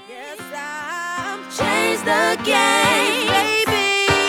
Yes, I've changed the game, baby.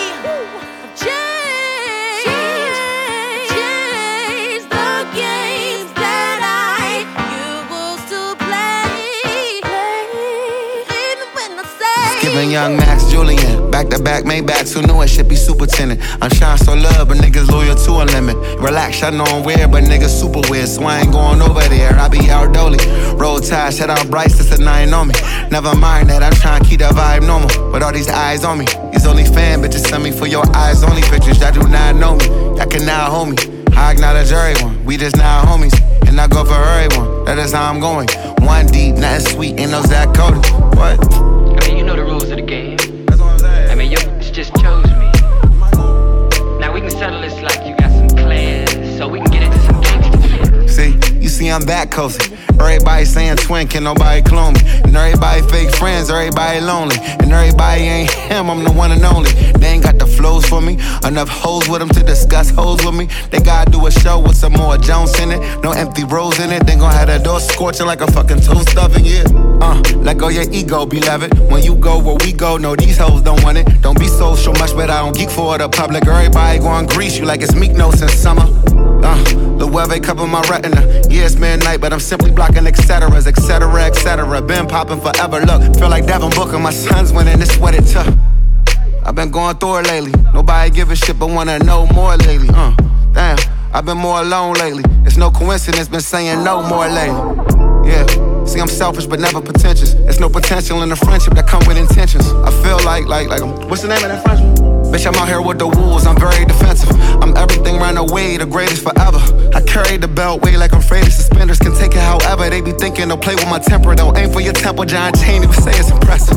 Change the games that I used to play. Even when I say Giving young Max Julian, back to back Maybachs, who knew it should be superintendent. I'm trying so love, but niggas loyal to a limit. Relax, I know I'm weird, but niggas super weird, so I ain't going over there. I be out dolly. Roll tide, shout out Bryce, that's a 9 on me. Never mind that, I'm trying to keep that vibe normal. With all these eyes on me, these only fan bitches send me for your eyes only pictures. Y'all do not know me, y'all can now hold me. I acknowledge everyone, we just now homies. And I go for everyone, that is how I'm going. One deep, nothing sweet, ain't no Zach Cody. What? I mean, you know the rules of the game. That's what I'm saying. I mean, you just chose me. Now we can settle this like you got some class, so we can get into some gangster shit. See, you see I'm that cozy. Everybody saying twin, can nobody clone me. And everybody fake friends, everybody lonely. And everybody ain't him, I'm the one and only. They ain't got the flows for me, enough hoes with them to discuss hoes with me. They gotta do a show with some more Jones in it. No empty rows in it, they gon' have that door scorching like a fucking toast oven, yeah. Let go your ego, beloved. When you go where we go, no, these hoes don't want it. Don't be social much, but I don't geek for the public. Everybody gon' grease you like it's Meek Nose in summer. Lil Weve cover my retina. Yeah, it's midnight, but I'm simply blocking etceteras, etc., etc. Been popping forever, look, feel like Devin Booker. My son's winning, this what it took. I've been going through it lately. Nobody give a shit, but wanna know more lately. Damn, I've been more alone lately. It's no coincidence, been saying no more lately. Yeah, see, I'm selfish, but never pretentious. There's no potential in a friendship that come with intentions. I feel like, what's the name of that Frenchman? Bitch, I'm out here with the wolves, I'm very defensive. I'm everything round the way, the greatest forever. I carry the belt way like I'm faded suspenders. Can take it however, they be thinking they'll play with my temper. Don't aim for your temple, John Chaney would say it's impressive.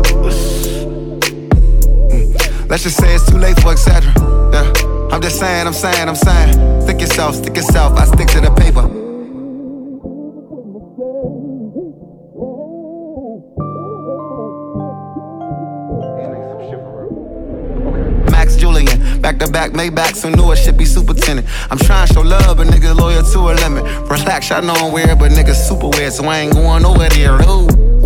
Let's just say it's too late for etc. Yeah, I'm just saying, I'm saying. Stick yourself, I stick to the paper. Max Julian, back to back Maybachs, who knew it should be superintendent. I'm trying to show love, but niggas loyal to a limit. Relax, I know I'm weird, but niggas super weird, so I ain't going over there. Ooh.